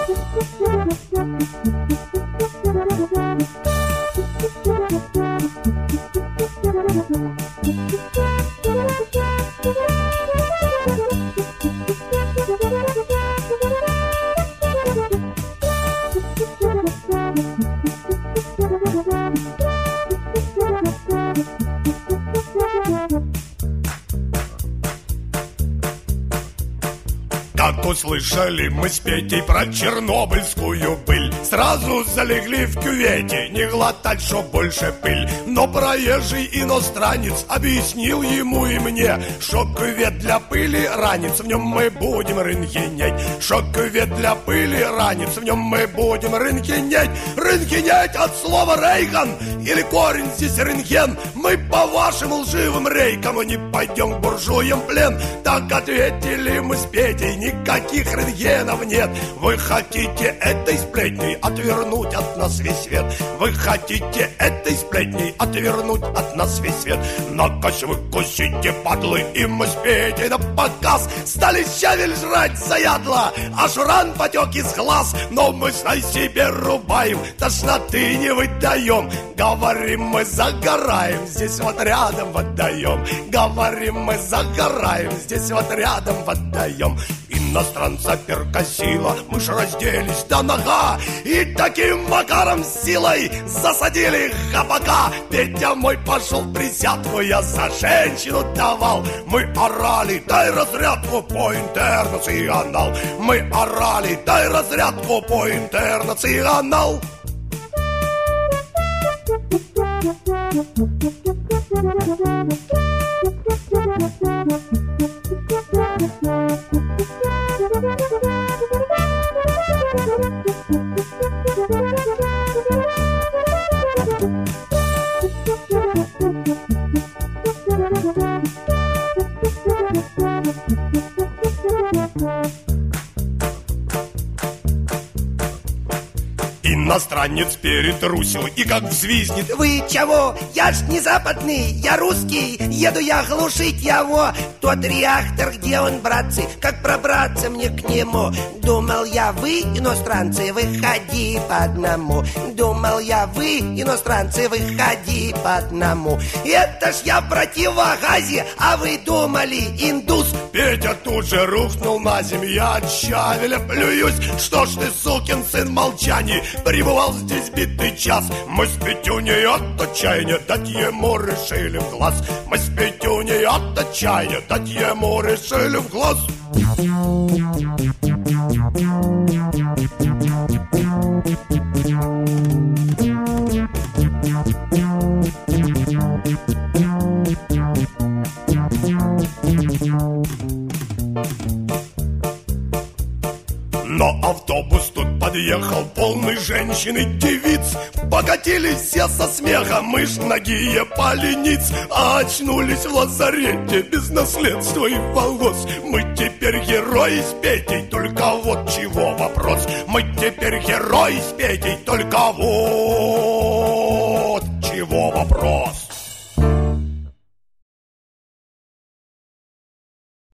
Как услышали мы с Петей про чернобыльскую пыль, сразу залегли в кювете, не глотать, шо больше пыль. Но проезжий иностранец объяснил ему и мне, шо кювет для пыли ранец, в нем мы будем рентгенеть. Шо кювет для пыли ранец, в нем мы будем рентгенеть. Рентгенеть от слова Рейган, или корень здесь рентген. Мы по вашим лживым рейкам не пойдем к буржуям в плен. Так ответили мы с Петей, никаких рентгенов нет. Вы хотите этой сплетней отвернуть от нас весь свет. Вы хотите этой сплетней отвернуть от нас весь свет. На кость вы кусите, падлы, и мы с Петей на показ стали щавель жрать заядло, аж ран потек из глаз. Но мы, знай себе, рубаем, тошноты не выдаем. Говорим, мы загораем, здесь вот рядом водоем. Говорим, мы загораем, здесь вот рядом водоем. Иностранца перкосила, мы ж разделись до нога, и таким макаром силой засадили хапака. Петя мой пошел в присядку, я за женщину давал. Мы орали, дай разрядку по интернационал. Мы орали, дай разрядку по интернационал. Иностранец перетрусил и как взвизнет: вы чего? Я ж не западный, я русский. Еду я глушить его. Тот реактор, где он, братцы? Как пробраться мне к нему? Думал я, вы, иностранцы, выходи по одному. Думал я, вы, иностранцы, выходи по одному. Это ж я в противогазе, а вы думали, индус. Петя тут же рухнул на землю, я от щавеля плююсь. Что ж ты, сукин сын, молчаний, пребывал здесь битый час. Мы с Петюней от отчаяния дать ему решили в глаз. Мы с Петюней от отчаяния дать ему решили в глаз. Но автобус тут подъехал, полный женщин и девиц. Покатились все со смехом, мы ж ноги полениц. А очнулись в лазарете без наследства и волос. Мы теперь герои с Петей, только вот чего вопрос. Мы теперь герои с Петей, только вот чего вопрос.